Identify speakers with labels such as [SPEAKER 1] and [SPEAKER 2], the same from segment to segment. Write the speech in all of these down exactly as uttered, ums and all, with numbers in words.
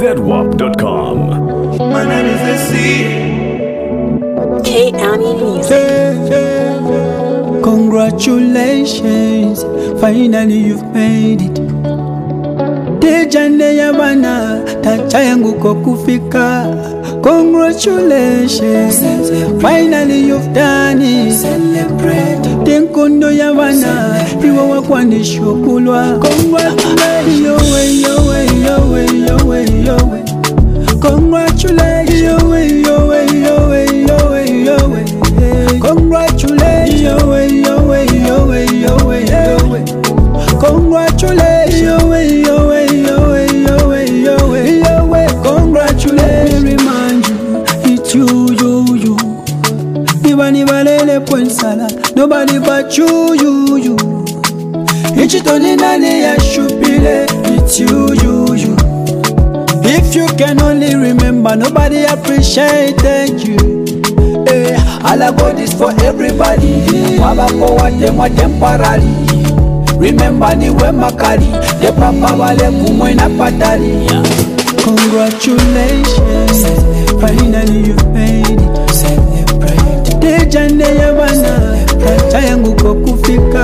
[SPEAKER 1] Z wap dot com.
[SPEAKER 2] My name is S C.
[SPEAKER 3] K Annie Music.
[SPEAKER 4] Congratulations, finally you've made it. Tejane ya bana, tacha yangu kokufika. Congratulations, finally you've done it. Celebrate. Tenkondo ya bana, iwa wakwani shokulwa. Congratulations, yo way, yo way, yo way, yo way, yo way. Congratulations, yo way, yo way, yo way, yo way, yo way. Congratulations, yo way, yo way, yo way, yo way, yo way. Congratulations, yo way, yo way, yo way, yo way, yo way, yo way. Congratulations, me remind you, it's you, you, you. Nibani balele poinsala, nobody but you, you, you. Ichitoni nane ya shupile, it's you, you, you. If you can only remember, nobody appreciated you. Eh, all I got is for everybody. Wabako watemwa temporary. Remember ni we makali, the papa wale kumwe na patali. Congratulations, finally you've made it. Celebrate. Tejane ya bana, tacha yangu kokufika.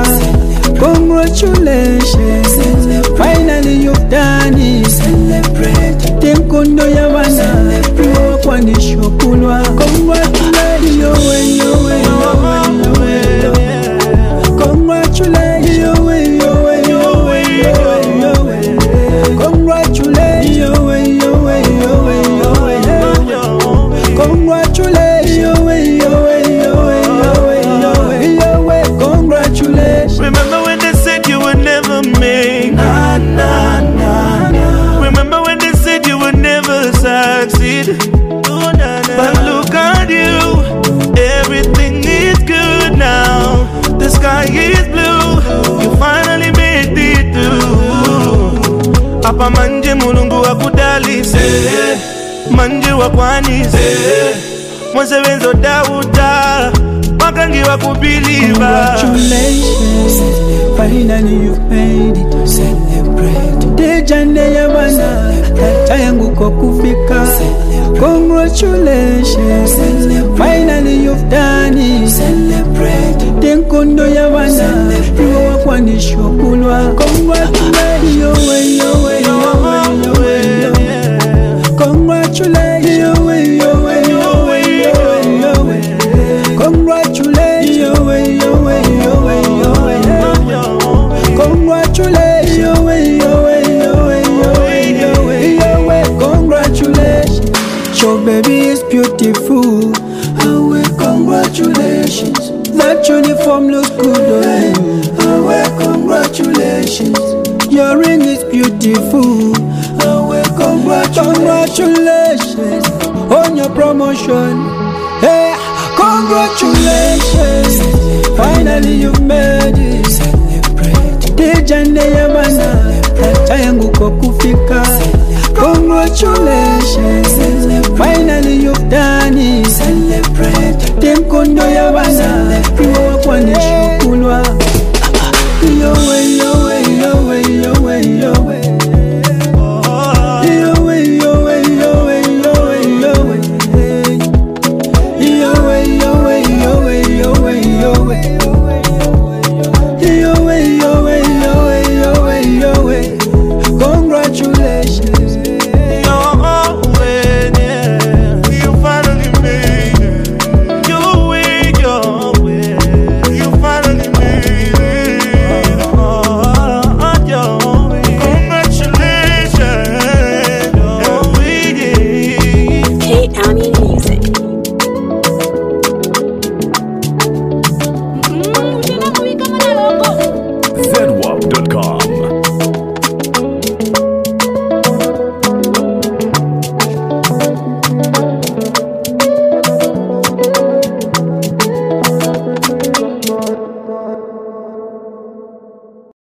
[SPEAKER 4] Congratulations, finally you've done it. Celebrate. Tenkondo ya bana, iwa kwani shokulwa. Congratulations, yo way, yo way, yo way, yo way, yo way. Congratulations, yo way, yo way, yo way, yo way, yo way. Congratulations, yo way, yo way, yo way, yo way, yo way. Congratulations, yo way, yo way, yo way, yo way, yo way, yo way. Congratulations.
[SPEAKER 2] Remember when they said you would never make?
[SPEAKER 4] Na na na na.
[SPEAKER 2] Remember when they said you would never succeed? Oh, na, na. But look at you, everything is good now. The sky is blue, you finally made it through. Apa manje mulungu wa kudali se, manje wa kwani se, mwenze wenzo dauta, makangi wa kubiliva.
[SPEAKER 4] Congratulations, finally you've made it. Celebrate. Tejane ya bana, tacha yangu kokufika. Congratulations, finally you've done it. Celebrate. Tenkondo ya bana, iwa wakwani shokulwa. Congratulations, yo way, yo way, yo way, yo way, yo way. Congratulations, yo way, yo way, yo way, yo way, yo way. Congratulations, yo way, yo way, yo way, yo way, yo way. Congratulations, yo way, yo way, yo way, yo way, yo way, yo way. Congratulations, your baby is beautiful. Oh, well, congratulations. That uniform looks good, oh, oh well, congratulations. Your ring is beautiful. Oh, well, congratulations on your promotion. Hey, congratulations. Finally you've made it. Celebrate. Tejane ya bana, tacha yangu kokufika. Congratulations. Finally you've done